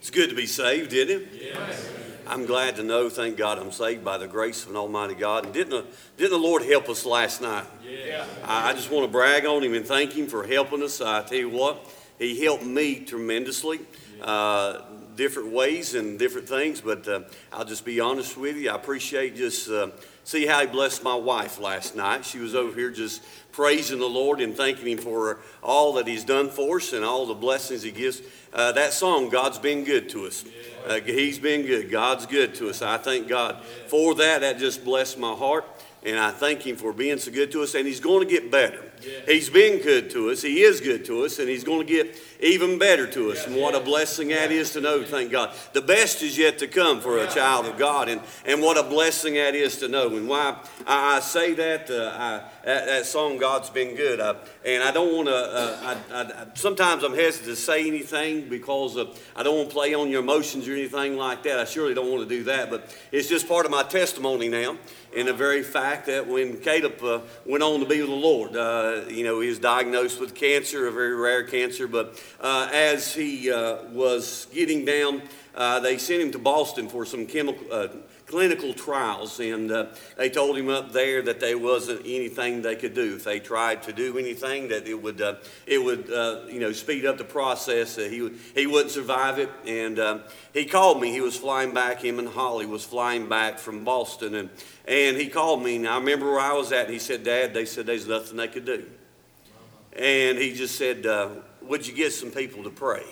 It's good to be saved, isn't it? Yes. I'm glad to know, thank God, I'm saved by the grace of an almighty God. And didn't the Lord help us last night? Yeah. I just want to brag on him and thank him for helping us. I tell you what, he helped me tremendously, different ways and different things. But I'll just be honest with you. I appreciate just see how he blessed my wife last night. She was over here just praising the Lord and thanking him for all that he's done for us and all the blessings he gives. That song, God's been good to us. He's been good. God's good to us. I thank God for that. That just blessed my heart. And I thank him for being so good to us. And he's going to get better. He's been good to us. He is good to us. And he's going to get even better to us. And what a blessing that is to know, thank God. The best is yet to come for a child of God. And what a blessing that is to know. And why I say that, that song, God's been good. And I don't want to, sometimes I'm hesitant to say anything because I don't want to play on your emotions or anything like that. I surely don't want to do that. But it's just part of my testimony now. In the very fact that when Caleb went on to be with the Lord, he was diagnosed with cancer, a very rare cancer. But as he was getting down, they sent him to Boston for some clinical trials, and they told him up there that there wasn't anything they could do. If they tried to do anything, that it would speed up the process. He wouldn't survive it. And he called me. He was flying back. Him and Holly was flying back from Boston, and he called me. And I remember where I was at. And he said, "Dad," they said, "there's nothing they could do." And he just said, "Would you get some people to pray?"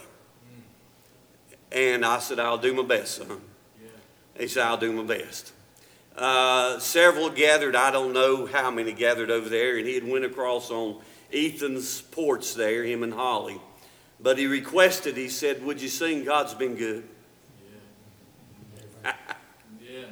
And I said, "I'll do my best, son." He said, "I'll do my best." Several gathered. I don't know how many gathered over there. And he had went across on Ethan's porch there, him and Holly. But he requested, he said, "Would you sing God's Been Good?" Yeah. Yeah.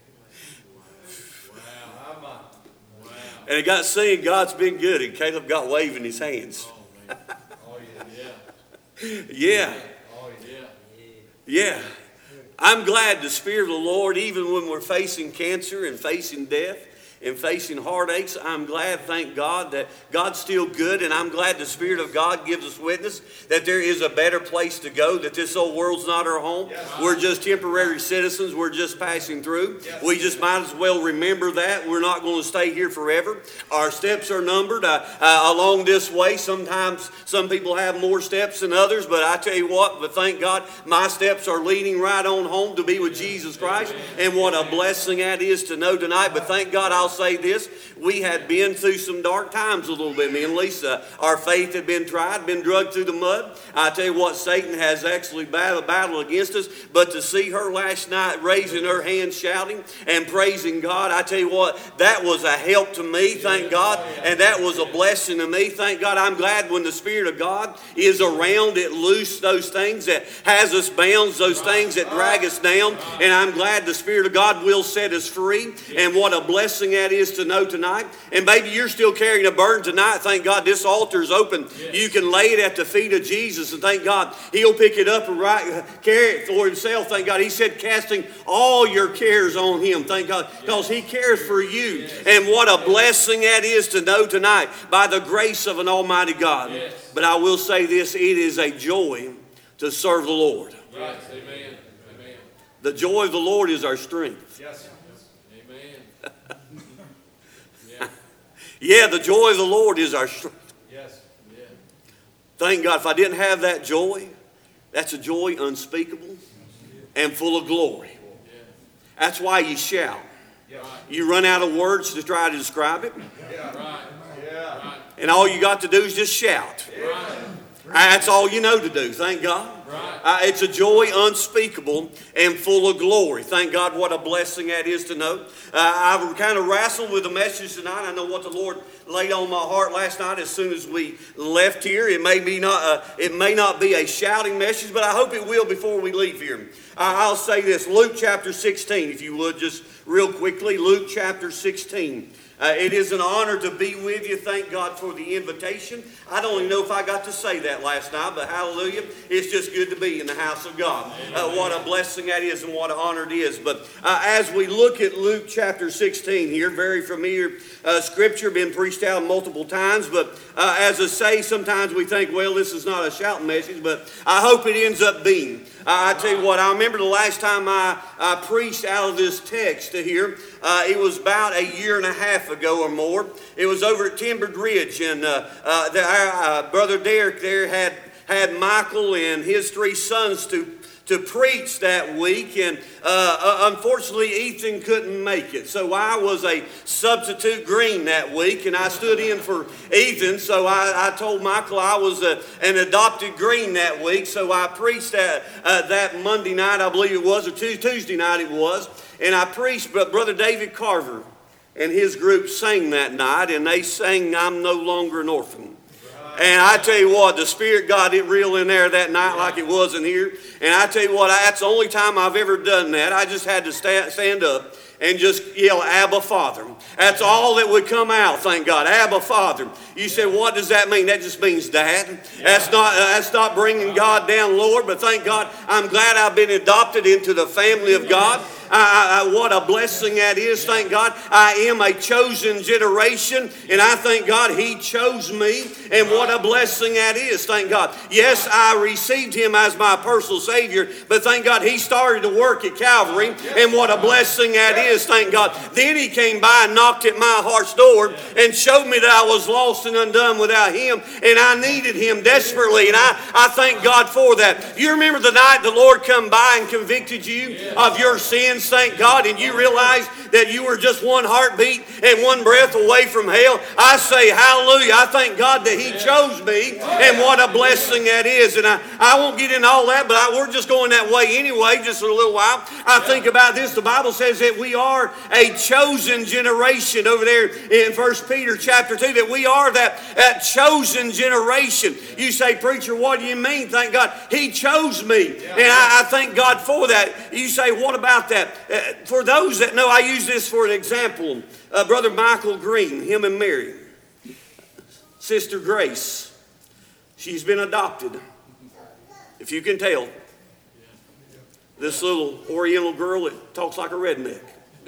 Wow. And he got singing God's Been Good. And Caleb got waving his hands. Oh, yeah. Yeah. Oh, yeah. Yeah. I'm glad the Spirit of the Lord, even when we're facing cancer and facing death and facing heartaches, I'm glad, thank God, that God's still good. And I'm glad the Spirit of God gives us witness that there is a better place to go, that this old world's not our home. Yes. We're just temporary citizens. We're just passing through. Yes. We just might as well remember that. We're not going to stay here forever. Our steps are numbered along this way. Sometimes some people have more steps than others, but I tell you what, but thank God, my steps are leading right on home to be with Jesus Christ. And what a blessing that is to know tonight. But thank God, I'll say this, we had been through some dark times a little bit. Me and Lisa, our faith had been tried, been dragged through the mud. I tell you what, Satan has actually battled against us. But to see her last night raising her hands, shouting and praising God, I tell you what, that was a help to me, thank God. And that was a blessing to me, thank God. I'm glad when the Spirit of God is around, it looses those things that has us bound, those things that drag us down. And I'm glad the Spirit of God will set us free. And what a blessing that is to know tonight. And maybe you're still carrying a burden tonight. Thank God this altar is open. Yes. You can lay it at the feet of Jesus, and thank God He'll pick it up and carry it for Himself. Thank God. He said casting all your cares on Him. Thank God, because He cares for you. Yes. And what a blessing that is to know tonight by the grace of an almighty God. Yes. But I will say this, it is a joy to serve the Lord. Yes. Amen. Amen. The joy of the Lord is our strength. Yes. Amen. Yeah, the joy of the Lord is our strength. Yes. Yeah. Thank God. If I didn't have that joy, that's a joy unspeakable and full of glory. Yeah. That's why you shout. Yeah. You run out of words to try to describe it. Yeah. Right. Yeah. Right. And all you got to do is just shout. Right. That's all you know to do, thank God. Right. It's a joy unspeakable and full of glory. Thank God, what a blessing that is to know. I kind of wrestled with the message tonight. I know what the Lord laid on my heart last night as soon as we left here. It may not be a shouting message, but I hope it will before we leave here. I'll say this, Luke chapter 16, if you would, just real quickly, Luke chapter 16. It is an honor to be with you. Thank God for the invitation. I don't even know if I got to say that last night, but hallelujah. It's just good to be in the house of God. What a blessing that is and what an honor it is. But as we look at Luke chapter 16 here, very familiar scripture, been preached out multiple times. But as I say, sometimes we think, well, this is not a shouting message, but I hope it ends up being. I tell you what, I remember the last time I preached out of this text here. It was about a year and a half ago or more. It was over at Timbered Ridge, and Brother Derek there had Michael and his 3 sons to preach that week, and unfortunately Ethan couldn't make it. So I was a substitute green that week, and I stood in for Ethan. So I told Michael I was an adopted green that week. So I preached that Monday night, I believe it was, or Tuesday night it was, and I preached. But Brother David Carver and his group sang that night, and they sang "I'm No Longer an Orphan." And I tell you what, the Spirit got it real in there that night like it was in here. And I tell you what, that's the only time I've ever done that. I just had to stand up and just yell, "Abba, Father." That's all that would come out, thank God. Abba, Father. You say, what does that mean? That just means Dad. That's not bringing God down, Lord. But thank God, I'm glad I've been adopted into the family of God. What a blessing that is, thank God. I am a chosen generation, and I thank God He chose me, and what a blessing that is, thank God. Yes, I received Him as my personal Savior, but thank God He started to work at Calvary, and what a blessing that is, thank God. Then He came by and knocked at my heart's door and showed me that I was lost and undone without Him, and I needed Him desperately, and I thank God for that. You remember the night the Lord come by and convicted you of your sins, thank God, and you realized that you were just one heartbeat and one breath away from hell? I say hallelujah. I thank God that He chose me, and what a blessing that is. And I won't get into all that, but we're just going that way anyway, just for a little while. I think about this. The Bible says that we are a chosen generation over there in 1 Peter chapter 2, that we are that chosen generation. You say, preacher, what do you mean? Thank God He chose me, and I thank God for that. You say, what about that? For those that know, I use this for an example. Brother Michael Green, him and Mary. Sister Grace, she's been adopted. If you can tell, this little Oriental girl that talks like a redneck.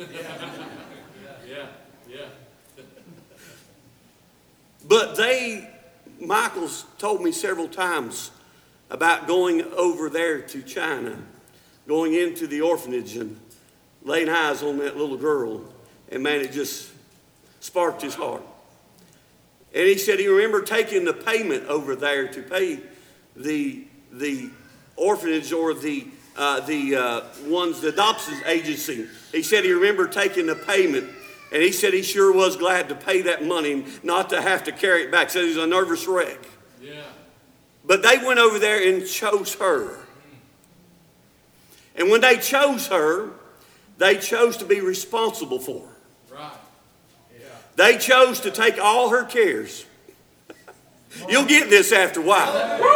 But Michael's told me several times about going over there to China, going into the orphanage and laying eyes on that little girl, and man, it just sparked his heart. And he said he remembered taking the payment over there to pay the orphanage or the adoption agency. He said he remembered taking the payment, and he said he sure was glad to pay that money, not to have to carry it back. He said he was a nervous wreck. Yeah. But they went over there and chose her. And when they chose her, they chose to be responsible for her. Right. Yeah. They chose to take all her cares. You'll get this after a while.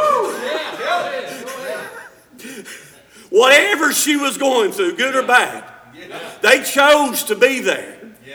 Whatever she was going through, good or bad, they chose to be there.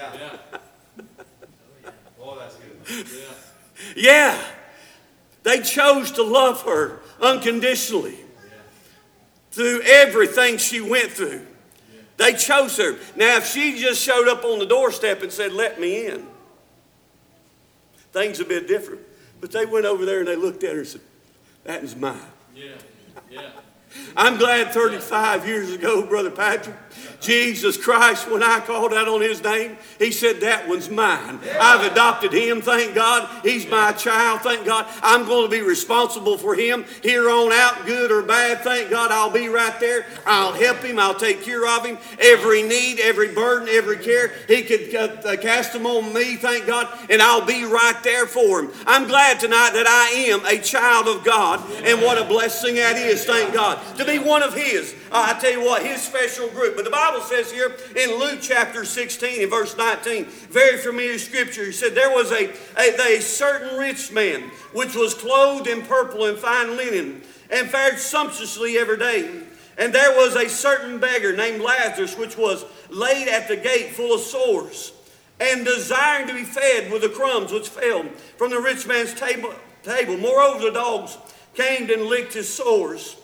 Oh, that's good. Yeah. They chose to love her unconditionally through everything she went through. They chose her. Now, if she just showed up on the doorstep and said, "Let me in," things a bit different. But they went over there and they looked at her and said, "That is mine." Yeah. I'm glad 35 years ago, Brother Patrick, Jesus Christ, when I called out on His name, He said, "That one's mine." I've adopted him, thank God. He's my child, thank God. I'm going to be responsible for him here on out, good or bad, thank God. I'll be right there. I'll help him. I'll take care of him. Every need, every burden, every care, He could cast them on me, thank God, and I'll be right there for him. I'm glad tonight that I am a child of God, and what a blessing that is, thank God, to be one of His. I tell you what, His special group. But the Bible says here in Luke chapter 16 and verse 19, very familiar scripture, He said, there was a certain rich man which was clothed in purple and fine linen and fared sumptuously every day. And there was a certain beggar named Lazarus which was laid at the gate full of sores and desiring to be fed with the crumbs which fell from the rich man's table. Moreover, the dogs came and licked his sores.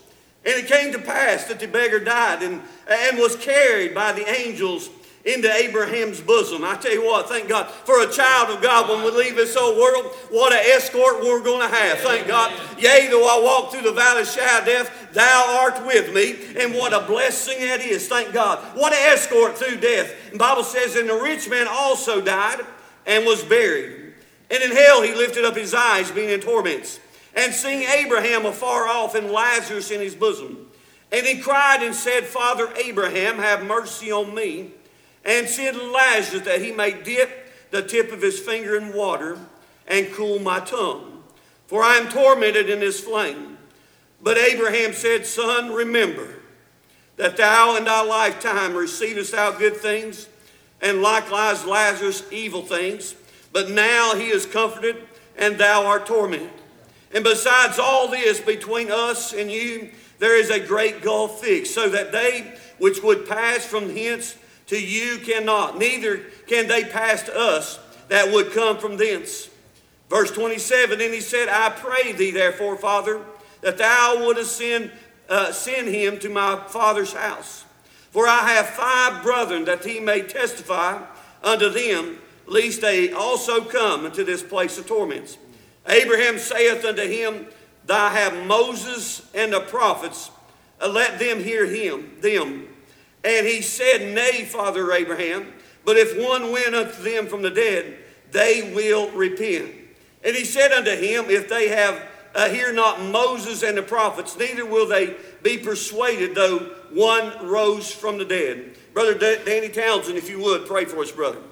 And it came to pass that the beggar died and was carried by the angels into Abraham's bosom. I tell you what, thank God for a child of God when we leave this old world, what an escort we're going to have. Thank God. Yea, though I walk through the valley of shadow of death, thou art with me. And what a blessing that is. Thank God. What an escort through death. The Bible says, and the rich man also died and was buried. And in hell he lifted up his eyes, being in torments, and seeing Abraham afar off and Lazarus in his bosom. And he cried and said, Father Abraham, have mercy on me, and send Lazarus that he may dip the tip of his finger in water and cool my tongue, for I am tormented in this flame. But Abraham said, Son, remember that thou in thy lifetime receivest thou good things, and likewise Lazarus evil things. But now he is comforted, and thou art tormented. And besides all this, between us and you, there is a great gulf fixed, so that they which would pass from hence to you cannot, neither can they pass to us that would come from thence. Verse 27, and he said, I pray thee therefore, Father, that thou wouldest send him to my father's house. For I have 5 brethren, that he may testify unto them, lest they also come into this place of torments. Abraham saith unto him, Thou have Moses and the prophets, let them hear them. And he said, Nay, Father Abraham, but if one went unto them from the dead, they will repent. And he said unto him, If they have hear not Moses and the prophets, neither will they be persuaded, though one rose from the dead. Brother Danny Townsend, if you would, pray for us, brother.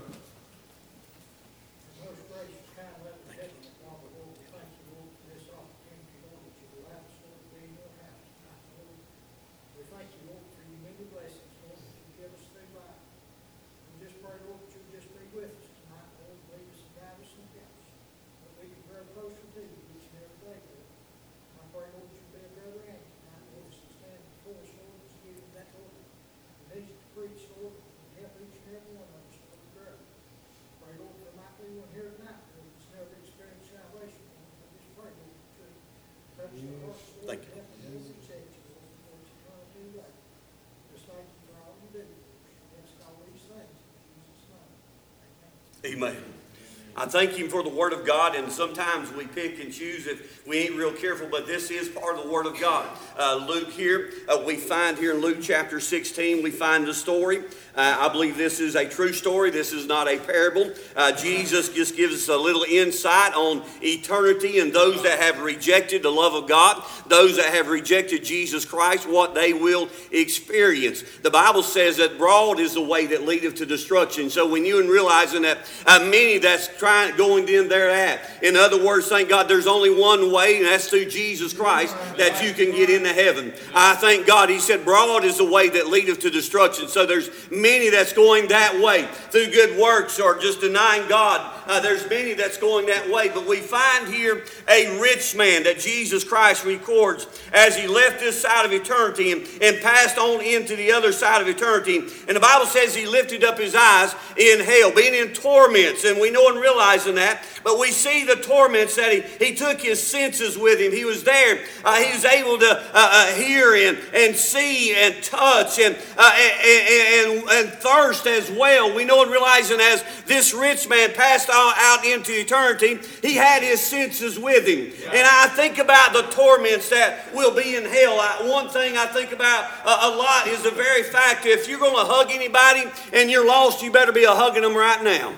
Thank you. Amen. I thank him for the Word of God, and sometimes we pick and choose if we ain't real careful, but this is part of the Word of God. Luke here, we find here in Luke chapter 16, we find the story. I believe this is a true story. This is not a parable. Jesus just gives us a little insight on eternity and those that have rejected the love of God, those that have rejected Jesus Christ, what they will experience. The Bible says that broad is the way that leadeth to destruction. So when you and realizing that many that's going in there at. In other words, thank God there's only one way, and that's through Jesus Christ, that you can get into heaven. I thank God, he said, broad is the way that leadeth to destruction. So there's many that's going that way through good works or just denying God. There's many that's going that way. But we find here a rich man that Jesus Christ records as he left this side of eternity and passed on into the other side of eternity. And the Bible says he lifted up his eyes in hell, being in torments. And we know and realizing that. But we see the torments that he took his senses with him. He was there. He was able to hear and see and touch and thirst as well. We know and realizing as this rich man passed out into eternity, he had his senses with him. Yeah. And I think about the torments that will be in hell. One thing I think about a lot is the very fact that if you're going to hug anybody and you're lost, you better be hugging them right now.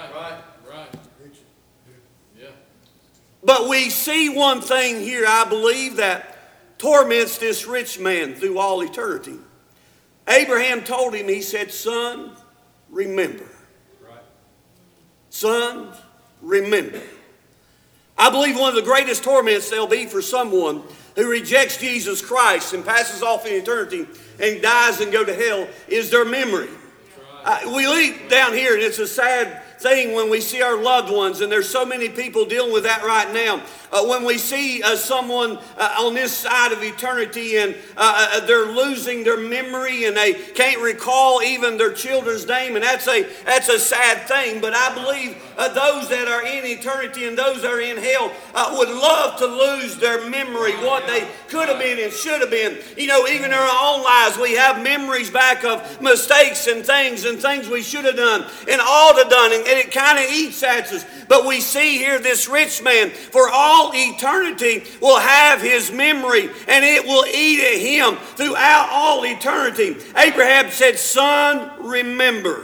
But we see one thing here, I believe, that torments this rich man through all eternity. Abraham told him, he said, son, remember. Right. Son, remember. I believe one of the greatest torments there'll be for someone who rejects Jesus Christ and passes off in eternity and dies and go to hell is their memory. Right. We live down here, and it's a sad thing when we see our loved ones, and there's so many people dealing with that right now. When we see someone on this side of eternity and they're losing their memory and they can't recall even their children's name, and that's a sad thing. But I believe those that are in eternity and those that are in hell would love to lose their memory, what they could have been and should have been. You know, even in our own lives, we have memories back of mistakes and things we should have done and ought to have done, and it kind of eats at us. But we see here this rich man, for all eternity, will have his memory, and it will eat at him throughout all eternity. Abraham said, "Son, remember."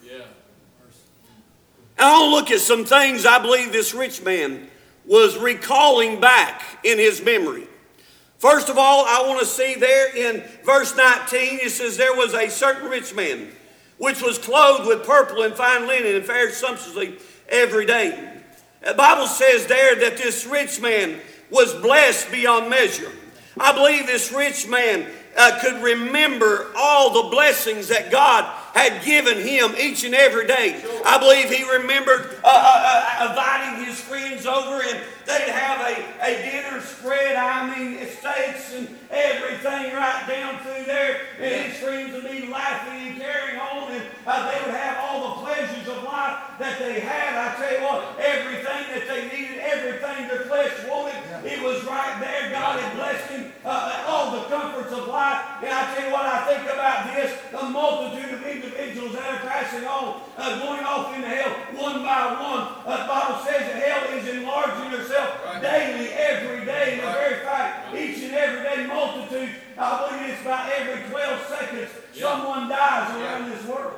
And I'll look at some things I believe this rich man was recalling back in his memory. First of all, I want to see there in verse 19, it says, "There was a certain rich man, which was clothed with purple and fine linen, and fared sumptuously every day." The Bible says there that this rich man was blessed beyond measure. I believe this rich man could remember all the blessings that God had given him each and every day. I believe he remembered inviting his friends over, and they'd have a dinner spread. I mean, steaks and everything right down through there. And his friends would be laughing and carrying on, and they would have all the pleasures of life that they had. I tell you what, everything that they needed, everything their flesh wanted, it was right there. God had blessed him, all the comforts of life. And I tell you what, I think about this, the multitude of individuals that are passing on, going off into hell one by one. The Bible says that hell is enlarging herself daily, every day. And the very fact, each and every day, multitude, I believe it's about every 12 seconds, someone dies around this world.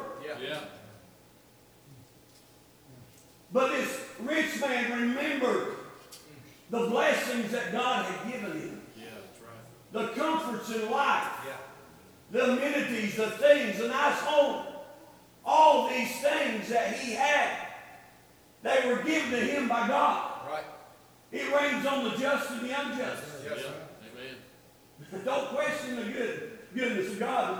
But this rich man remembered the blessings that God had given him. The comforts in life. The amenities, the things, the nice home. All these things that he had, they were given to him by God. He reigns on the just and the unjust. Don't question the goodness of God.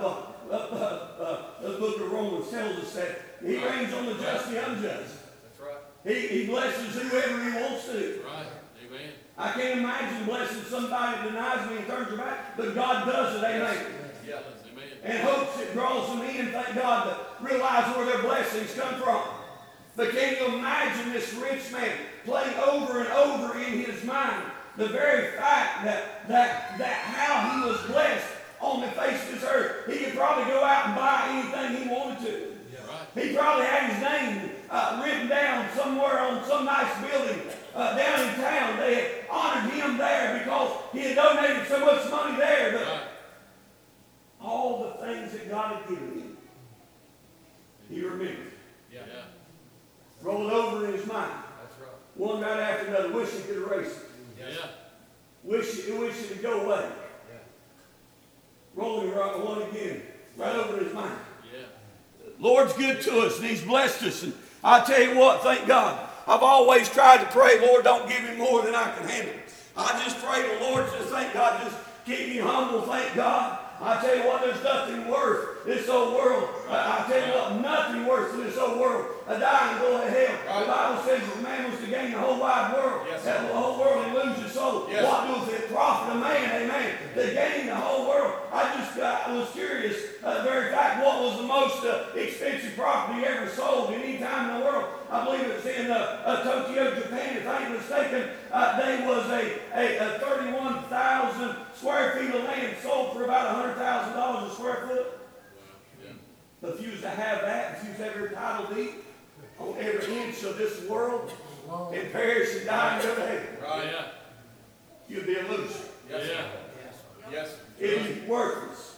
The book of Romans tells us that he reigns on the just and the unjust. He blesses whoever he wants to. I can't imagine blessing somebody that denies me and turns their back, but God does it. Amen. And hopes it draws them in, thank God, to realize where their blessings come from. But can you imagine this rich man playing over and over in his mind the very fact that how he was blessed on the face of this earth? He could probably go out and buy anything he wanted to. He probably had his name written down somewhere on some nice building down in town. They had honored him there because he had donated so much money there. But all the things that God had given him, he remembered. Roll it over in his mind. One right after another. Wish he could erase it. Wish it would go away. Rolling one again. Right over in his mind. Lord's good to us, and he's blessed us. And I tell you what, thank God. I've always tried to pray, Lord, don't give me more than I can handle. I just pray the Lord, just thank God, just keep me humble, thank God. I tell you what, there's nothing worse this old world. I tell you what, nothing worse than this old world. A dying and go to hell. The Bible says if a man was to gain the whole wide world, that the whole world and lose his soul. What does it profit a man, amen, to gain the whole world? I was curious, the very fact, what was the most expensive property ever sold any time in the world? I believe it's in Tokyo, Japan, if I ain't mistaken. There was a 31,000 square feet of land sold for about $100,000 a square foot. But if you was to have that, if you was every title deed on every inch of this world and perish and die and go to heaven, you'd be a loser. It'd be worthless.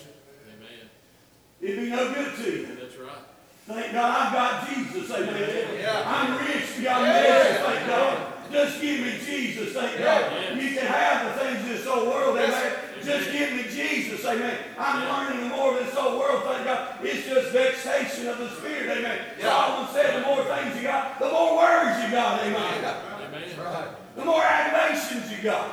It'd be no good to you. Thank God I've got Jesus, amen. I'm rich beyond measure, thank God. Just give me Jesus, thank God. You can have the things in this old world, amen. Just give me Jesus, amen. I'm learning more of this old world, thank God. It's just vexation of the Spirit, amen. Solomon said the more things you got, the more words you got, amen. The more aggravations you got.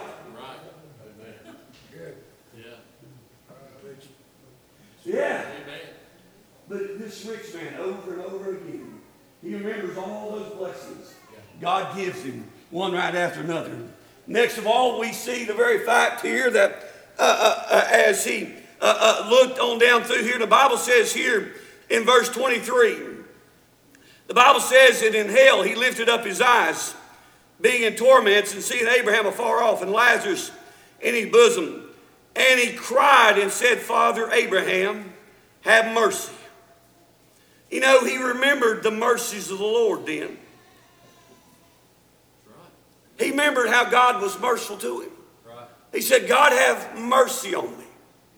Yeah. But this rich man, over and over again, he remembers all those blessings God gives him, one right after another. Next of all, we see the very fact here that as he looked on down through here, the Bible says here in verse 23, The Bible says that in hell he lifted up his eyes, being in torments, and seeing Abraham afar off and Lazarus in his bosom. And he cried and said, Father Abraham, have mercy. You know, he remembered the mercies of the Lord then. He remembered how God was merciful to him. He said, God, have mercy on me.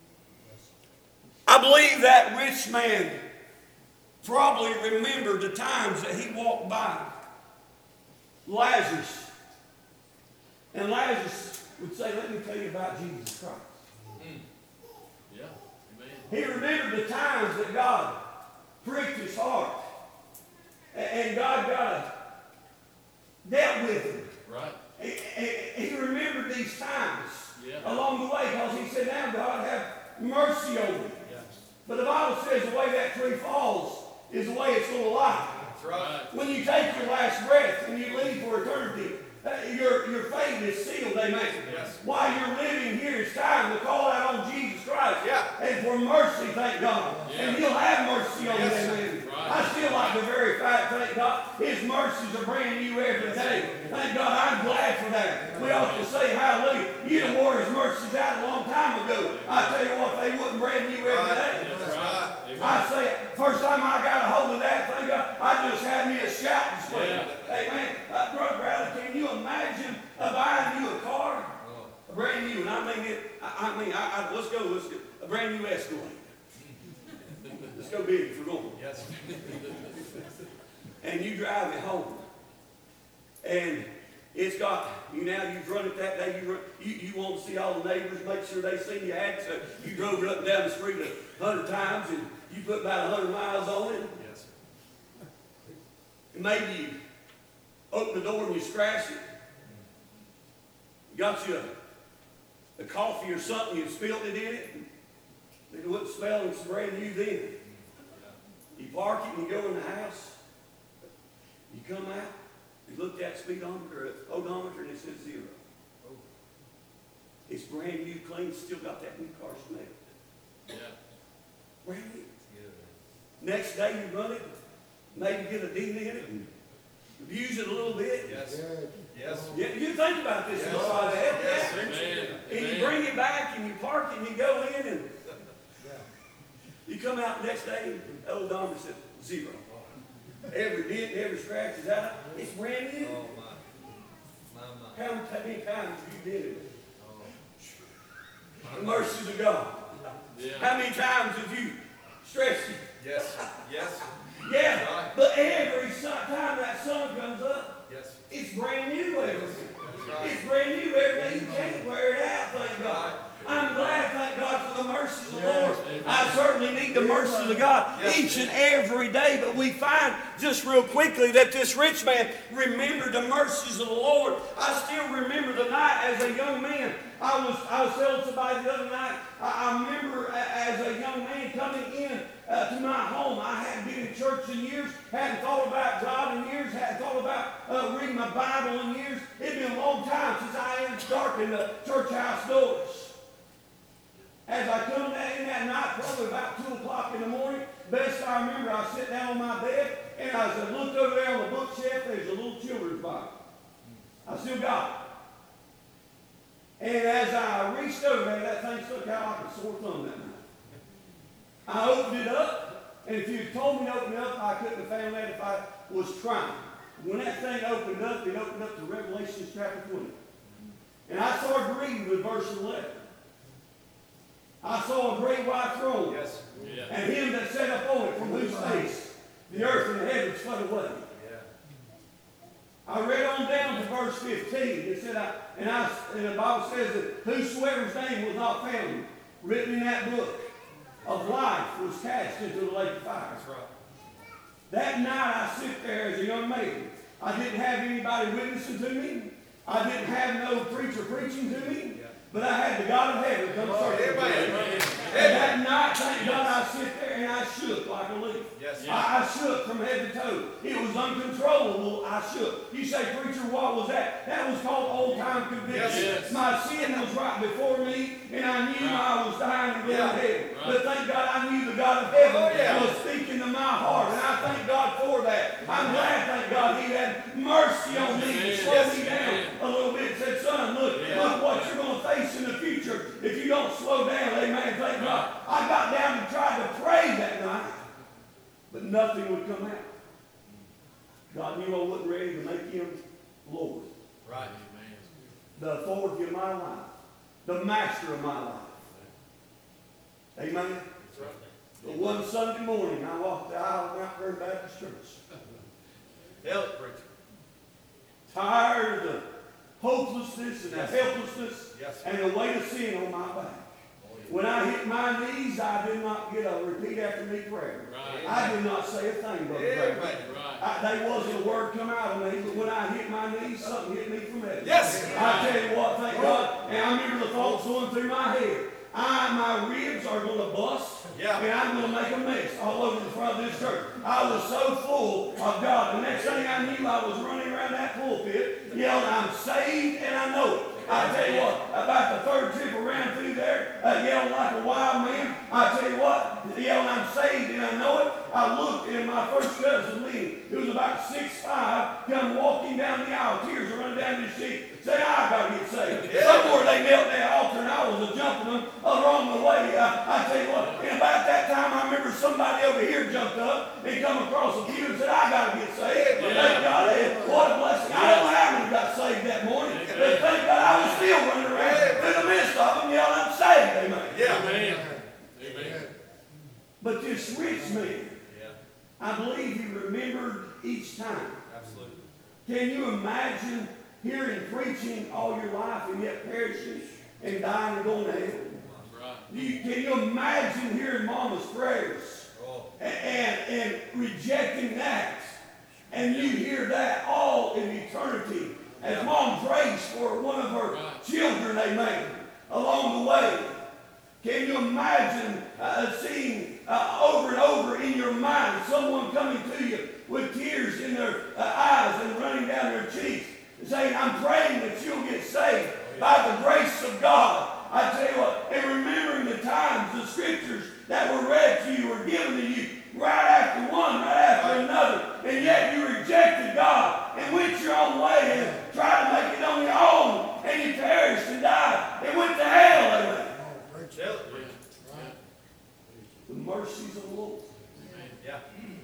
I believe that rich man probably remembered the times that he walked by Lazarus. And Lazarus would say, let me tell you about Jesus Christ. Yeah. Amen. He remembered the times that God pricked his heart. And God dealt with him. Right. He remembered these times Yeah. along the way, because he said, now God, have mercy on me. Yes. But the Bible says the way that tree falls is the way it's going to lie. That's right. When you take your last breath and you leave for eternity, your fate is sealed, amen. Yes. While you're living here, it's time to call out on Jesus Christ. Yeah. And for mercy, thank God. Yeah. And he'll have mercy on Yes. you, amen. Right. I still like the very fact, thank God, his mercies are brand new every day. Thank God, I'm glad for that. We ought to say hallelujah. You'd have wore his mercies out a long time ago. I tell you what, they wouldn't brand new every day. That's right. Amen. I say, first time I got a hold of that, thank God, I just had me a shouting spree. Yeah. Hey man, Brother Bradley, can you imagine buying you a car? Oh. A brand new, and I mean it, let's go, a brand new Escalade. Let's go big if we're going. Yes. And you drive it home. And it's got, you've run it that day, you want to see all the neighbors, make sure they see you had, so you drove it up and down the street 100 times, and you put about 100 miles on it. Yes. And maybe you open the door and you scratch it. You got you a coffee or something, you spilled it in it. It wouldn't smell, it's brand new then. You park it and you go in the house. You come out, you look at speedometer, odometer, and it says 0. It's brand new, clean, still got that new car smell. Yeah. Brand new. Next day you run it, maybe get a dent in it, and abuse it a little bit. Yes. Yes. Yeah, you think about this. Yes. Yes. Amen. And you bring it back and you park it and you go in and you come out the next day, the odometer says 0. Every dent, every scratch is out. It's brand new. Oh my. How many times have you did it? The mercies of God. Yeah. How many times have you stretched it? Yes. Yes. Yeah, but every time that sun comes up, Yes. it's brand new everything. It's brand new every day. You can't wear it out, thank God. I'm glad, thank God, for the mercies of the Lord. I certainly need the mercies of God each and every day, but we find just real quickly that this rich man remembered the mercies of the Lord. I still remember the night as a young man. I was telling somebody the other night, I remember as a young man coming in to my home. I hadn't been in church in years, hadn't thought about God in years, hadn't thought about reading my Bible in years. It'd been a long time since I had darkened the church house doors. As I come in that night, probably about 2 o'clock in the morning, best I remember, I sit down on my bed, and as I looked over there on the bookshelf, there's a little children's Bible. I still got it. And as I reached over there, that thing stuck out like a sore thumb that night. I opened it up, and if you had told me to open it up, I couldn't have found that if I was trying. When that thing opened up, it opened up to Revelation chapter 20. And I started reading with verse 11. I saw a great white throne, Yes. Yeah. and him that sat upon it, from whose face the earth and the heavens fled away. Yeah. I read on down to verse 15. It said, and the Bible says that whosoever's name was not found written in that book of life was cast into the lake of fire. That's right. That night I sit there as a young man. I didn't have anybody witnessing to me. I didn't have no preacher preaching to me. But I had the God of heaven come searching for me. Amen. And that night, thank God, I sit there and I shook like a leaf. Yes. I shook from head to toe. It was was uncontrollable, I shook. You say, preacher, what was that? That was called old-time conviction. Yes. My sin was right before me, and I knew I was dying and going to heaven. Right. But thank God I knew the God of heaven Oh, yeah. was speaking to my heart, and I thank God for that. I'm glad, thank God, He had mercy on me and slowed me down a little bit. Said, son, look what you're going to face in the future if you don't slow down. Amen. Thank God. I got down and tried to pray that night, but nothing would come out. God knew I wasn't ready to make Him Lord, Right. the authority of my life, the master of my life. Amen. That's right. But one Sunday morning, I walked the aisle of Mount Vernon Baptist Church, Tell it, preacher. tired of the hopelessness and the helplessness Yes. and the weight of sin on my back. When I hit my knees, I did not get a repeat after me prayer. Right. I did not say a thing, Brother Brad. Amen. Right. There wasn't a word come out of me, but when I hit my knees, something hit me from heaven. Yes. I tell you what, thank God. And I remember the thoughts going through my head. My ribs are going to bust, Yeah. and I'm going to make a mess all over the front of this church. I was so full of God. The next thing I knew, I was running around that pulpit, yelling, I'm saved and I know it. I tell you what, about the third trip around through there, yelling like a wild man. I tell you what, yelling, I'm saved and I know it. I looked, and my first cousin, Lee, who was about 6'5", come walking down the aisle, tears are running down his cheek, saying, I got to get saved. Yeah. Somewhere they knelt that altar, and I was jumping them along the way. I tell you what, and about that time, I remember somebody over here jumped up and come across the pew and said, I got to get saved. Yeah. Thank God. What a blessing. I don't know how many got saved that morning, but thank God I was still running around through the midst of them yelling, I'm saved. Amen. Yeah. Amen. Amen. But this rich man, Yeah. I believe he remembered each time. Absolutely. Can you imagine hearing preaching all your life and yet perishing and dying and going to hell? Right. Can you imagine hearing mama's prayers Oh. and rejecting that? And you hear that all in eternity as mom prays for one of her children they made along the way. Can you imagine seeing over and over in your mind someone coming to you with tears in their eyes and running down their cheeks and saying, I'm praying that you'll get saved by the grace of God. I tell you what, and remembering the times, the scriptures that were read to you were given to you right after one, right after another, and yet you rejected God and went your own way and tried to make it on your own, and you perished and died and went to hell. Amen. Tell it, preacher. The mercies of the Lord. Yeah.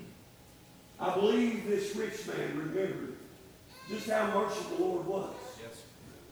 I believe this rich man remembered just how merciful the Lord was. Yes.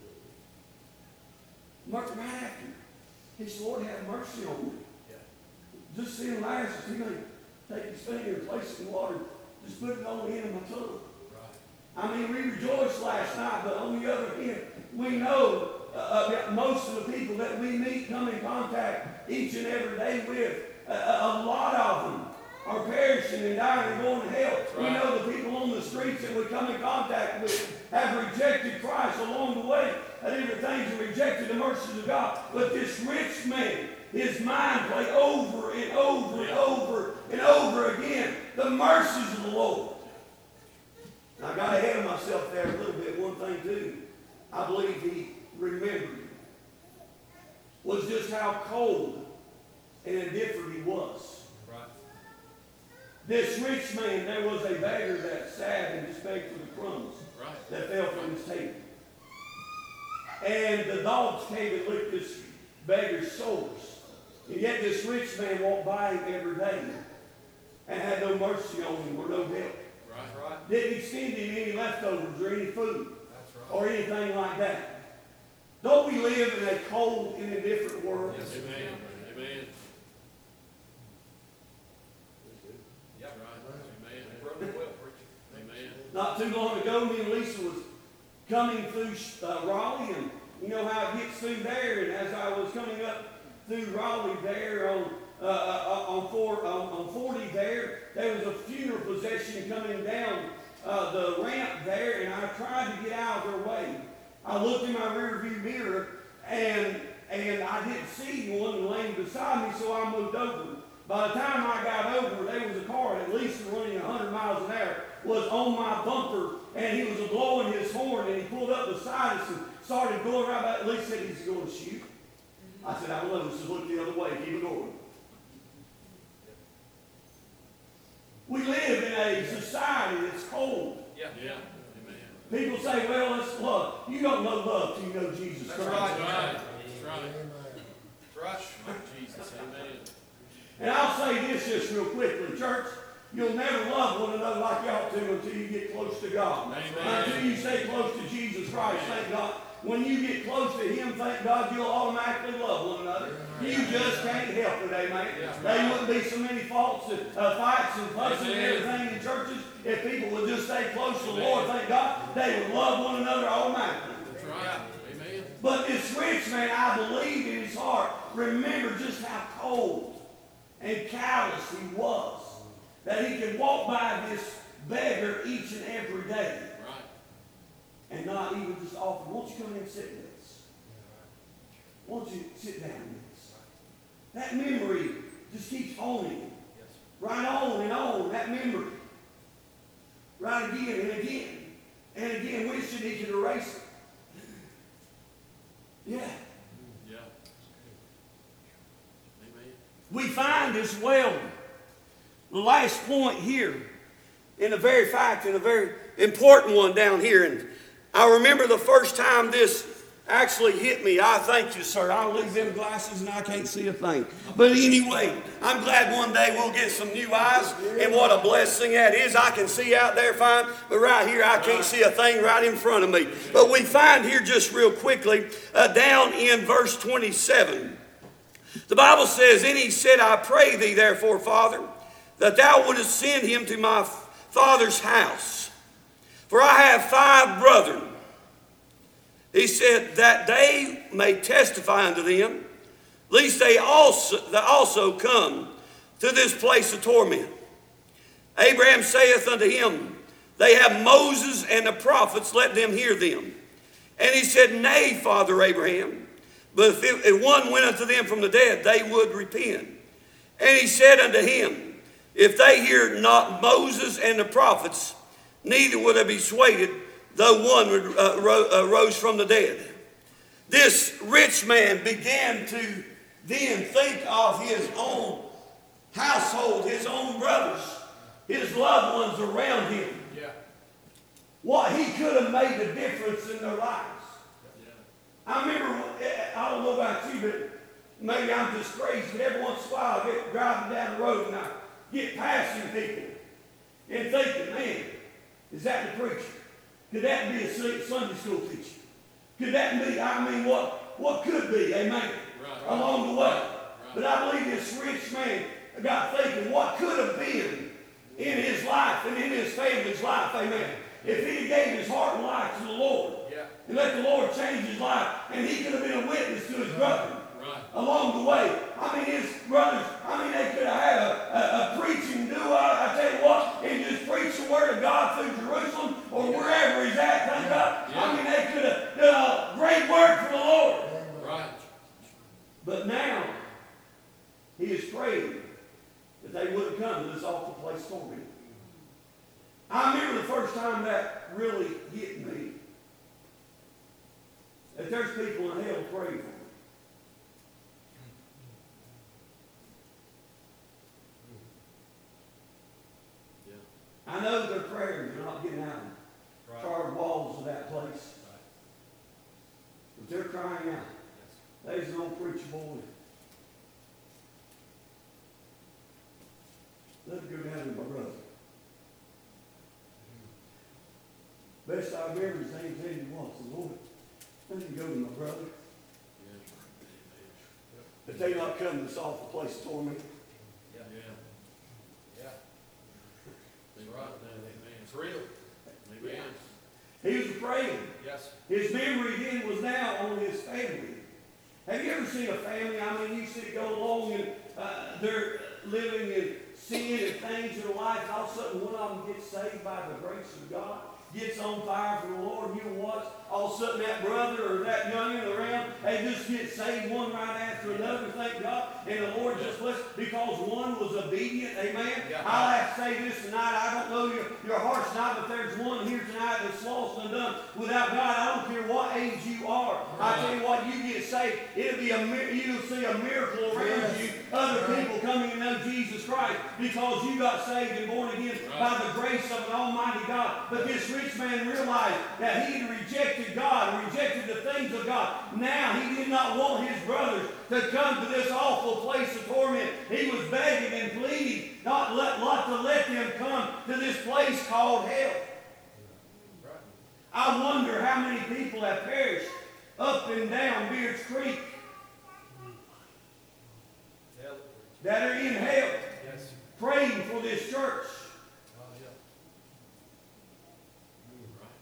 Right after, his Lord had mercy on me. Yeah. Just seeing Lazarus, he going to take his finger and place it in water, just put it on the end of my tongue. Right. I mean, we rejoiced last night, but on the other hand, we know that most of the people that we meet, come in contact each and every day with, a lot of them are perishing and dying and going to hell. Right. We know the people on the streets that we come in contact with have rejected Christ along the way, and different things, and rejected the mercies of God. But this rich man, his mind played over and over and over and over again the mercies of the Lord. And I got ahead of myself there a little bit. One thing too, I believe he remembered was just how cold and indifferent he was. Right. This rich man, there was a beggar that sat and just begged for the crumbs Right. that fell from his table. And the dogs came and licked this beggar's sores. And yet this rich man walked by him every day and had no mercy on him or no help. Right. Right. Didn't extend him any leftovers or any food That's right. or anything like that. Don't we live in a cold and indifferent world? Yes. Amen. Amen. Yep. Right. Amen. Brother, well, preacher. Amen. Not too long ago, me and Lisa was coming through Raleigh, and you know how it gets through there. And as I was coming up through Raleigh there on 40 there was a funeral procession coming down the ramp there, and I tried to get out of their way. I looked in my rear view mirror, and I didn't see one laying beside me, so I moved over. By the time I got over, there was a car at least running 100 miles an hour was on my bumper, and he was blowing his horn, and he pulled up beside us and started going right back. At least said he's going to shoot. I said, I don't know. He said, look the other way. Keep it going. We live in a society that's cold. Yeah. Amen. People say, well, it's love. You don't know love till you know Jesus That's Christ. right. That's right. That's right. That's right. Jesus. Amen. And I'll say this just real quickly, church. You'll never love one another like you ought to until you get close to God. Amen. Until you stay close to Jesus Christ, thank God. When you get close to Him, thank God, you'll automatically love one another. You just can't help it, amen. There wouldn't be so many faults and fights and fussing and everything in churches if people would just stay close to the Lord, thank God. They would love one another automatically. That's right. Amen. But this rich man, I believe in his heart, remembered just how cold and callous he was. That he could walk by this beggar each and every day. Right. And not even just offer, won't you come in and sit with us? Won't you sit down with us? That memory just keeps honing. Right on and on, that memory. Right again and again. And again, wishing he could erase it. Yeah. Yeah. Amen. We find as well, the last point here, in a very important one down here. And I remember the first time this actually hit me. I thank you, sir. I'll leave them glasses and I can't see a thing. But anyway, I'm glad one day we'll get some new eyes. And what a blessing that is. I can see out there fine, but right here I can't see a thing right in front of me. But we find here just real quickly, down in verse 27. The Bible says, and he said, I pray thee therefore, Father, that thou wouldest send him to my father's house. For I have 5 brethren. He said, that they may testify unto them, lest they also come to this place of torment. Abraham saith unto him, they have Moses and the prophets, let them hear them. And he said, nay, Father Abraham, but if one went unto them from the dead, they would repent. And he said unto him, if they hear not Moses and the prophets, neither would they be persuaded, though one rose from the dead. This rich man began to then think of his own household, his own brothers, his loved ones around him. Yeah. What he could have made a difference in their lives. Yeah. I remember, I don't know about you, but maybe I'm just crazy, but every once in a while I get driving down the road and I get passing people and thinking, man, is that the preacher? Could that be a Sunday school teacher? Could that be, what could be, amen, Right. along the way? Right. But I believe this rich man got thinking what could have been in his life and in his family's life, amen, if he gave his heart and life to the Lord. Yeah. And let the Lord change his life, and he could have been a witness to his brother. Right. Along the way. I mean, his brothers, they could have had a preaching duo, I tell you what, and just preach the word of God through Jerusalem or wherever he's at, thank God. Yeah. They could have done a great work for the Lord. Right. But now, he is praying that they wouldn't come to this awful place for me. I remember the first time that really hit me, that there's people in hell praying for me. I know their prayers are not getting out of the charred walls of that place. But they're crying out. There's an old preacher boy. Let it go down to my brother. Best I remember his name Sandy Watson. Lord, let him go to my brother. If they not come to this awful place to torment me. Yeah. Yeah. That's right. Amen. It's real. Amen. He was praying. Yes. His memory then was now on his family. Have you ever seen a family? You see it go along and they're living in sin and things in their life, and all of a sudden one of them gets saved by the grace of God. gets on fire for the Lord, you'll watch all of a sudden that brother or that youngin around, they just get saved one right after another, thank God. And the Lord just blessed because one was obedient, amen. Yeah. I'll have to say this tonight, I don't know your heart's not, but there's one here tonight that's lost and undone without God. I don't care what age you are. I tell you what, you get saved, it'll be you'll see a miracle around you. Other people coming to know Jesus Christ because you got saved and born again by the grace of an almighty God. But this rich man realized that he had rejected God, rejected the things of God. Now he did not want his brothers to come to this awful place of torment. He was begging and pleading not to let them come to this place called hell. I wonder how many people have perished up and down Beards Creek that are in hell, Yes. praying for this church. Oh, yeah. Right.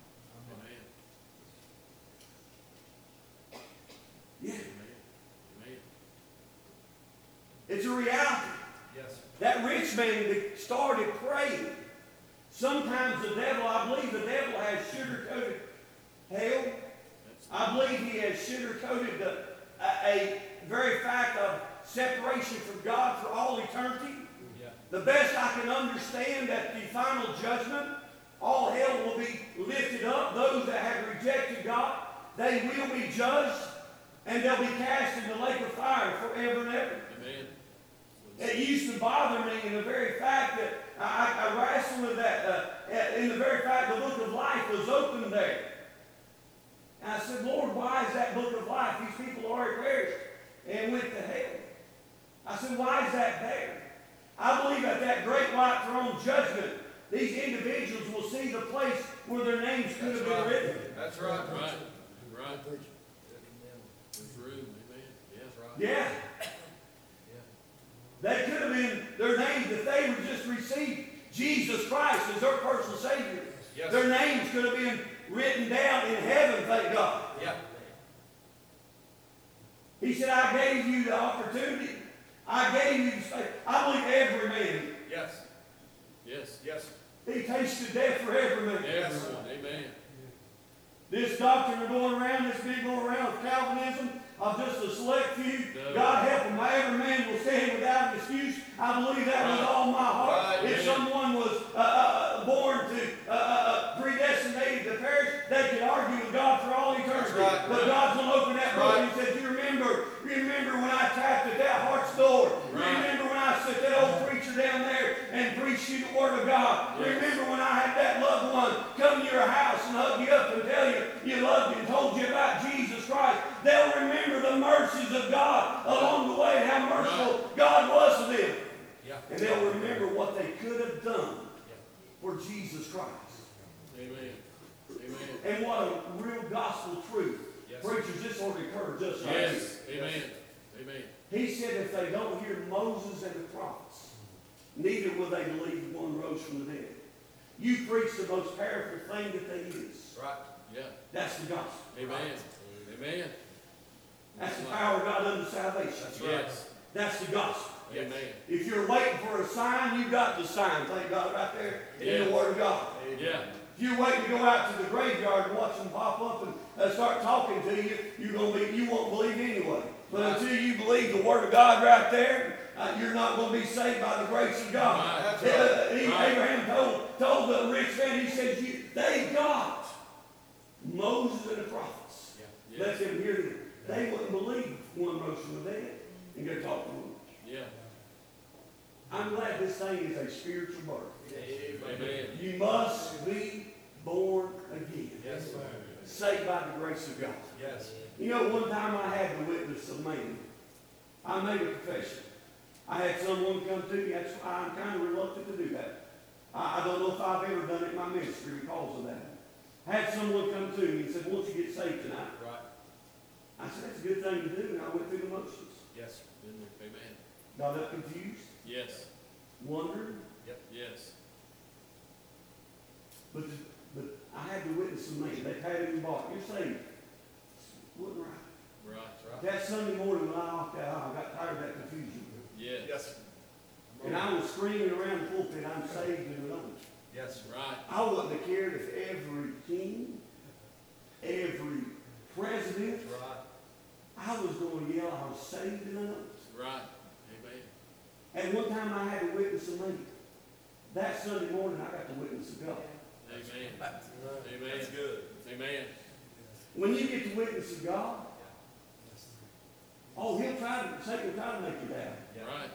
Amen. Yeah, Amen. it's a reality. Yes. That rich man that started praying. Sometimes the devil, I believe the devil has sugar-coated hell. I believe he has sugar-coated a very fact of separation from God for all eternity. Yeah. The best I can understand that the final judgment, all hell will be lifted up. Those that have rejected God, they will be judged, and they'll be cast in the lake of fire forever and ever. Amen. It used to bother me in the very fact that I wrestled with that, in the very fact the book of life was open there. And I said, Lord, why is that book of life? These people already perished and went to hell. I said, why is that there? I believe at that great white throne judgment, these individuals will see the place where their names could have been written. That's right. Right. Right. There's room. Amen. Yeah. That's right. Yeah. They could have been their names if they would just received Jesus Christ as their personal Savior. Yes. Their names could have been written down in heaven, thank God. Yeah. He said, I gave you the opportunity. I gave you the space. I believe every man. Yes. Yes. Yes. He tasted death for every man. Everyone. Amen. This doctrine of going around, this big going around of Calvinism, of just a select few, No. God help them. Every man will stand without an excuse. I believe that with all my heart. Right. If someone was born to predestinated to perish, they could argue with God for all eternity. That's right. But God's going to open that door and He said, you remember when I tapped at that heart's door? Right. Remember when I set that old preacher down there and preached you the Word of God? Yes. Remember when I had that loved one come to your house and hug you up and tell you you loved you and told you about Jesus Christ? They'll remember the mercies of God along the way and how merciful God was to them. Yeah. And they'll remember what they could have done for Jesus Christ. Amen. Amen. And what a real gospel truth. Yes. Preachers, this ought to encourage us. right Yes. here. Amen. Amen. He said if they don't hear Moses and the prophets, neither will they believe one rose from the dead. You preach the most powerful thing that there is. Right. Yeah. That's the gospel. Amen. Amen. That's the power of God unto salvation. That's right. Yes. That's the gospel. Amen. If you're waiting for a sign, you got the sign. Thank God right there in Yeah. the Word of God. Yeah. If you're waiting to go out to the graveyard and watch them pop up and start talking to you, you won't believe anyway. But Right. until you believe the Word of God right there, you're not going to be saved by the grace of God. Right. That's right. Right. Abraham told the rich man, he said, they got Moses and the prophets. Yeah. Let them hear them. They wouldn't believe one rose from the dead and go talk to them. Yeah. I'm glad this thing is a spiritual birth. Amen. You must be born again. Yes. Saved by the grace of God. Yes. You know, one time I had to witness a man. I made a confession. I had someone come to me. That's why I'm kind of reluctant to do that. I don't know if I've ever done it in my ministry because of that. I had someone come to me and said, won't you get saved tonight? Right. I said, that's a good thing to do. And I went through the motions. Yes. Amen. Got up confused, Yes. wondered. Yes. But I had to witness a man. They patted me back. You're saved. Wasn't right. Right. That Sunday morning when I walked out, I got tired of that confusion. Yes. Yes. And I was screaming around the pulpit, I'm saved and alone. Yes. Right. I wouldn't have cared if every king, every president, That's right. I was going to yell, I was saved in a note. Right. Amen. And one time I had to witness a lady. That Sunday morning I got to witness a God. Amen. Amen. That's good. Amen. When you get to witness a God, oh, Satan will try to make you down. Yeah. Right.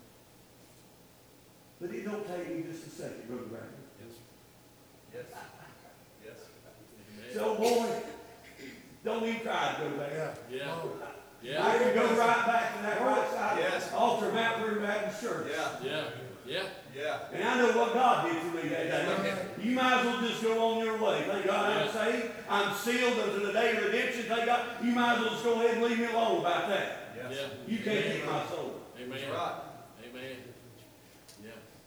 But it don't take me just a second, Brother Bradley. Yes. Yes. Amen. So, boy, don't even try to go there. Yeah. I Yeah. can go right back to that right side Yes. altar of Mount Vernon Baptist Church. Yeah. Yeah. Yeah. Yeah. And I know what God did for me that day. You might as well just go on your way. Thank God I'm saved. I'm sealed unto the day of redemption. Thank God. You might as well just go ahead and leave me alone about that. Yes. Yeah. You can't keep my soul. Amen. That's right. Amen. Yeah.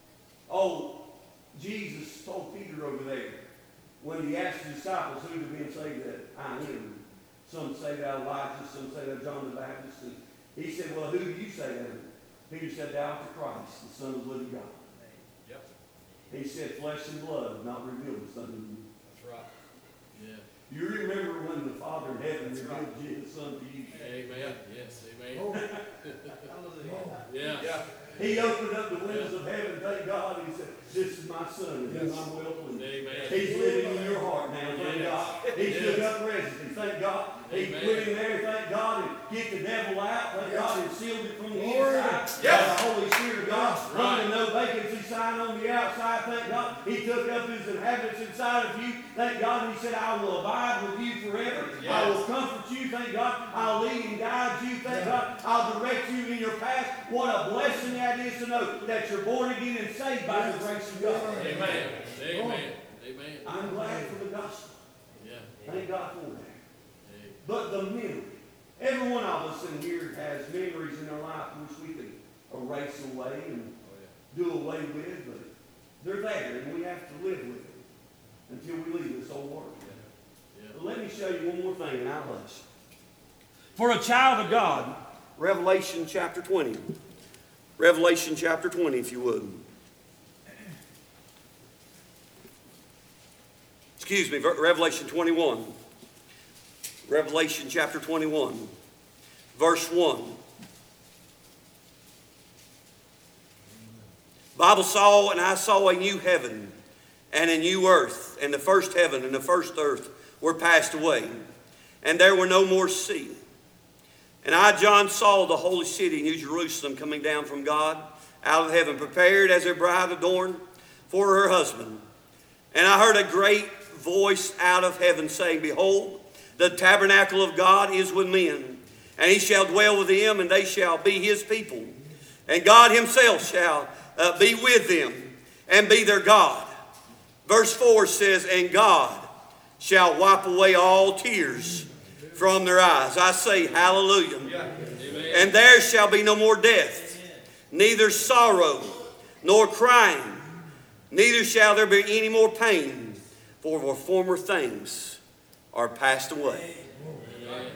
Oh, Jesus told Peter over there when he asked the disciples who had been saved that I am. Some say that Elijah, some say that John the Baptist. And he said, well, who do you say that? Peter said, thou art the Christ, the Son of the living God. Yep. He said, flesh and blood have not revealed the Son to you. That's right. Yeah. You remember when the Father in heaven That's revealed right. the Son to you? Amen. Yes. Amen. Hallelujah. Yeah. Yeah. He opened up the windows of heaven, thank God, and he said, this is my Son, and I'm well pleased. Amen. He's living in your heart now, thank Yes. God. He took up residence, thank God. He Amen. put him there, thank God, and get the devil out, thank God, and sealed it from the inside. Yes. By the Holy Spirit of God. Right. Running no vacancy sign on the outside, thank God. He took up his inhabitants inside of you, thank God, and he said, I will abide with you forever. I Yes. will comfort you, thank God. I'll lead and guide you, thank God. I'll direct you in your path. What a blessing that is to know that you're born again and saved by the grace of God. Amen. Amen. Amen. I'm glad for the gospel. Yeah. Thank God for that. Amen. But the memory. Every one of us in here has memories in our life which we could erase away and Oh, yeah. do away with, but they're there and we have to live with them until we leave this old world. Yeah. But let me show you one more thing and I'll hush. For a child of God, Revelation chapter 20. Revelation chapter 20, if you would. Excuse me, Revelation 21. Revelation chapter 21, verse 1. Bible saw, and I saw a new heaven and a new earth, and the first heaven and the first earth were passed away, and there were no more sea. And I, John, saw the holy city, New Jerusalem, coming down from God out of heaven, prepared as a bride adorned for her husband. And I heard a great voice out of heaven saying, behold, the tabernacle of God is with men, and he shall dwell with them, and they shall be his people. And God himself shall be with them, and be their God. Verse 4 says, and God shall wipe away all tears from their eyes. I say, hallelujah. Yeah. Amen. And there shall be no more death, neither sorrow, nor crying, neither shall there be any more pain, for the former things are passed away. Amen.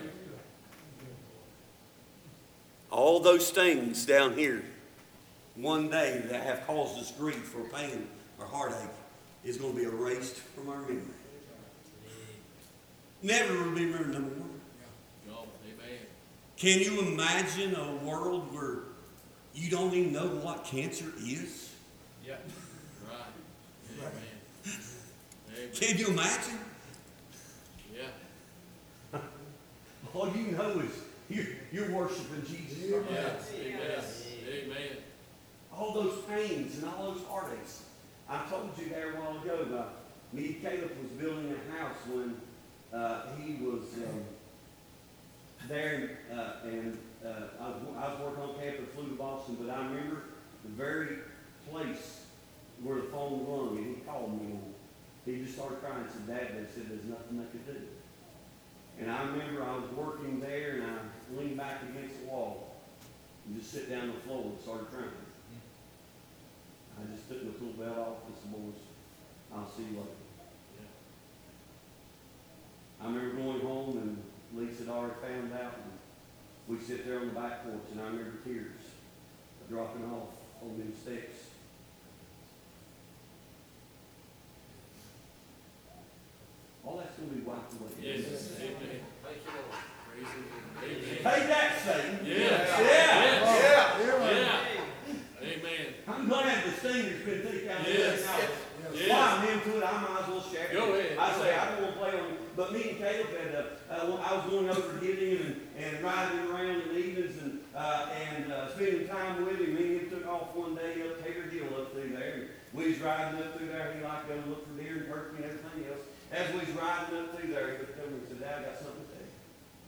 All those things down here, one day that have caused us grief or pain or heartache, is going to be erased from our memory. Never will be remembered no more. Oh, amen. Can you imagine a world where you don't even know what cancer is? Yeah. Right. Amen. Amen. Can you imagine? Yeah. All you know is you're worshiping Jesus Christ. Yes. Amen. Amen. All those pains and all those heartaches. I told you there a while ago, me and Caleb was building a house when he was there, and I was working on campus, flew to Boston, but I remember the very place where the phone rung, and he called me, and he just started crying and said, Dad, they said there's nothing they could do. And I remember I was working there, and I leaned back against the wall and just sit down on the floor and started crying. I just took my tool belt off and said, boys, I'll see you later. I remember going home and Lisa had already found out, and we sit there on the back porch, and I remember tears dropping off on them steps. wiped away. Yes. Amen. Thank you, Lord. Praise the Lord. Amen. Take that, Satan. Yes. Yeah. Yeah. Amen. I'm glad the stinger's been taken out of Yes. this. Yes. While I'm into it, I might as well share it. Go ahead. I say, I don't want to play on it. But me and Caleb had, I was going over to get him and riding him around in the evenings and spending time with him. Me and him took off one day up Taylor Hill up through there. And we was riding up through there. He liked to go look for deer and turkey and everything else. As we was riding up through there, he looked over and said, Dad, I got something to tell you.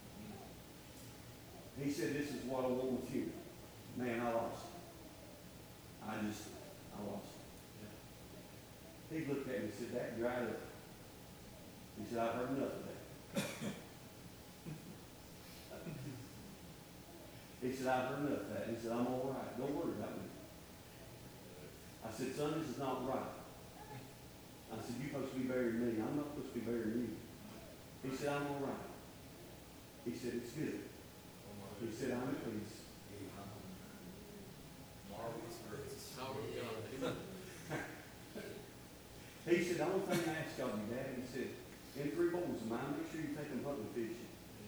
He said, this is what I want with you. Man, I lost it. I lost it. He looked at me and said, Dad, dried up. He said, I've heard enough of that. He said, I've heard enough of that. He said, I'm all right. Don't worry about me. I said, son, this is not right. I said, you're supposed to be burying me. I'm not supposed to be burying you. He said, I'm all right. He said, it's good. He said, I'm at peace. Marvelous grace. Power of God. Amen. He said, the only thing I ask of you, Dad, he said, in 3 boys of mine, make sure you take them hunting and fishing.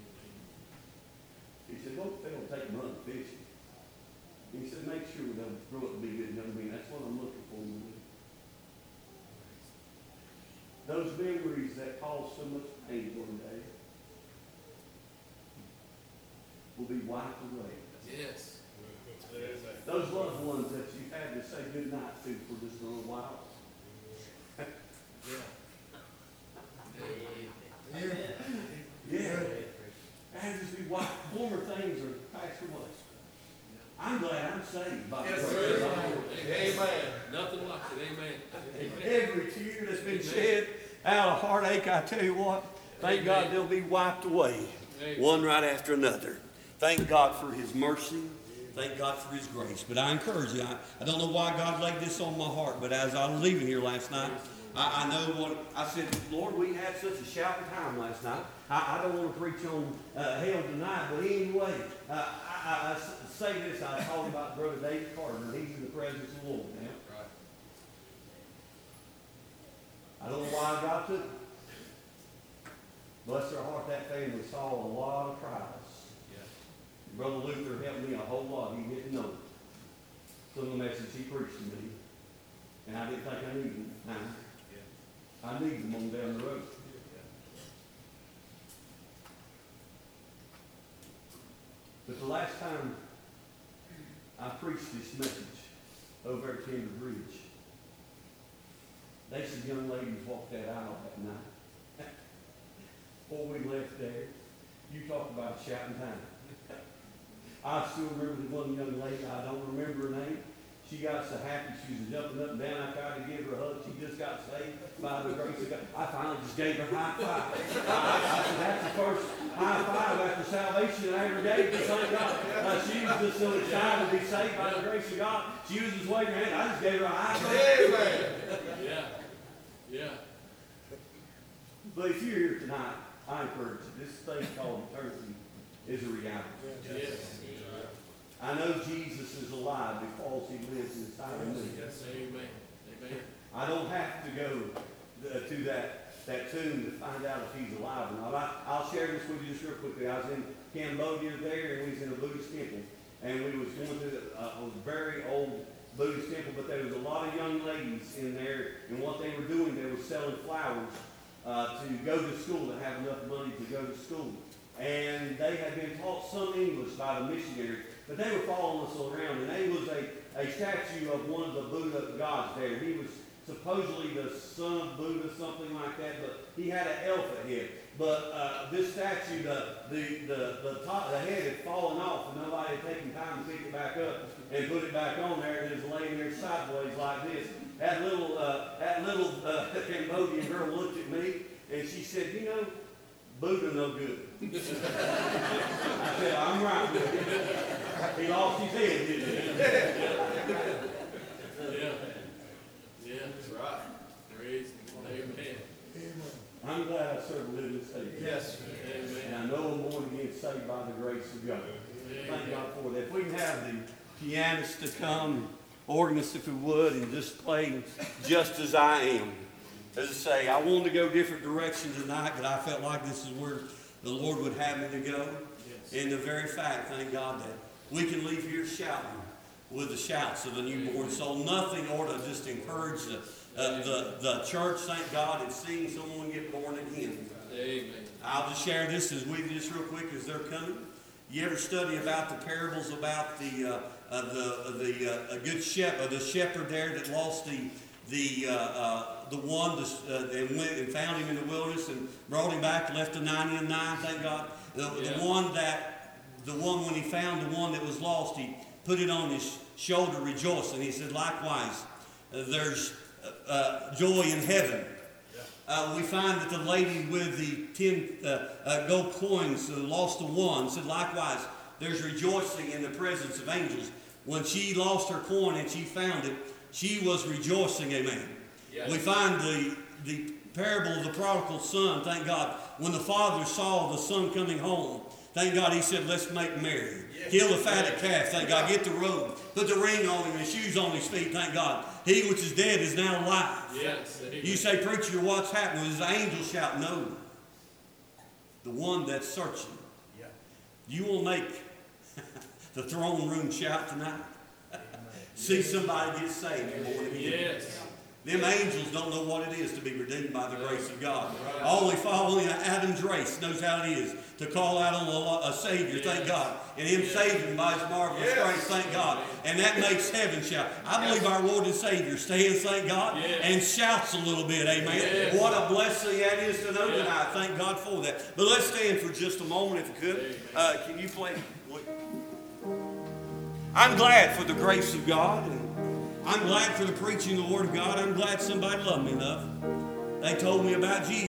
He said, don't fail to take them hunting and fishing. He said, make sure they'll grow up to be good young men. That's what I'm looking for in them. Those memories that caused so much pain one day will be wiped away. Yes. Those loved ones that you had to say goodnight to for just a little while. Yeah. And just be wiped. Former things are passed away. I'm glad I'm saved by the Yes, grace sir. of God. Amen. Nothing like it. Amen. Every tear that's been shed out of heartache, I tell you what, thank God they'll be wiped away. Amen. One right after another. Thank God for His mercy. Thank God for His grace. But I encourage you, I don't know why God laid this on my heart, but as I was leaving here last night, I know what, I said, Lord, we had such a shouting time last night. I don't want to preach on hell tonight, but anyway, I say this, I was talking about Brother David Carter, and he's in the presence of the Lord now. Right. I don't know why God took it. Bless their heart, that family saw a lot of trials. Brother Luther helped me a whole lot. He didn't know some of the message he preached to me. And I didn't think I needed him at the time. I needed him on down the road. But the last time I preached this message over at Timber Bridge, they said young ladies walked that aisle that night. Before we left there, you talk about a shouting time. I still remember the one young lady, I don't remember her name. She got so happy, she was jumping up and down. I tried to give her a hug. She just got saved by the grace of God. I finally just gave her a high five. I said, that's the first high five after salvation I ever gave to thank God. She was just so excited to be saved by the grace of God. She was just waving her hand. I just gave her a high five. Amen. Yeah. Yeah. But if you're here tonight, I encourage you. This thing called eternity is a reality. Yes. I know Jesus is alive because He lives inside of me. Yes. Amen. Amen. I don't have to go to that tomb to find out if He's alive or not. I'll share this with you just real quickly. I was in Cambodia there, and we was in a Buddhist temple. And we was going to a very old Buddhist temple, but there was a lot of young ladies in there, and what they were doing, they were selling flowers to go to school, to have enough money to go to school. And they had been taught some English by the missionaries, but they were following us around, and there was a statue of one of the Buddha gods there. He was supposedly the son of Buddha, something like that, but he had an elephant head. But this statue, the top, the head had fallen off, and nobody had taken time to pick it back up and put it back on there, and it was laying there sideways like this. That little Cambodian girl looked at me, and she said, you know, Buddha no good. I said, I'm right with you. He lost his head, didn't he? Yeah. Yeah. That's right. Praise. Amen. I'm glad I serve a living Savior. Yes. Amen. And I know I'm born again, saved by the grace of God. Thank God for that. If we can have the pianist to come, organist if we would, and just play Just As I Am. As I say, I wanted to go different directions tonight, but I felt like this is where the Lord would have me to go. And the very fact, thank God, that we can leave here shouting with the shouts of a newborn soul. Nothing ought to just encourage the church, thank God, and seeing someone get born again. Amen. I'll just share this with you just real quick as they're coming. You ever study about the parables about the good shepherd, the shepherd there that lost the one and went and found him in the wilderness and brought him back, left the 99, thank God. The one when he found the one that was lost, he put it on his shoulder rejoicing. He said, likewise, there's joy in heaven. We find that the lady with the 10 gold coins lost the one. Said, likewise, there's rejoicing in the presence of angels. When she lost her coin and she found it, she was rejoicing, amen. Yes. We find the parable of the prodigal son, thank God. When the father saw the son coming home, thank God, he said, let's make merry. Yes. Kill the fatted calf, thank God. Get the robe. Put the ring on him and shoes on his feet, thank God. He which is dead is now alive. Yes. You say, preacher, what's happening? His angels shout, no. The one that's searching. Yeah. You will make the throne room shout tonight. See somebody get saved. Yes. Them angels don't know what it is to be redeemed by the grace of God. Only Adam's race knows how it is to call out on a Savior, thank God. And Him saving him by His marvelous grace, thank God. And that makes heaven shout. I believe our Lord and Savior stands, thank God, and shouts a little bit, amen. What a blessing that is to know tonight. Thank God for that. But let's stand for just a moment if we could. Can you play? I'm glad for the grace of God, and I'm glad for the preaching of the Word of God. I'm glad somebody loved me enough. They told me about Jesus.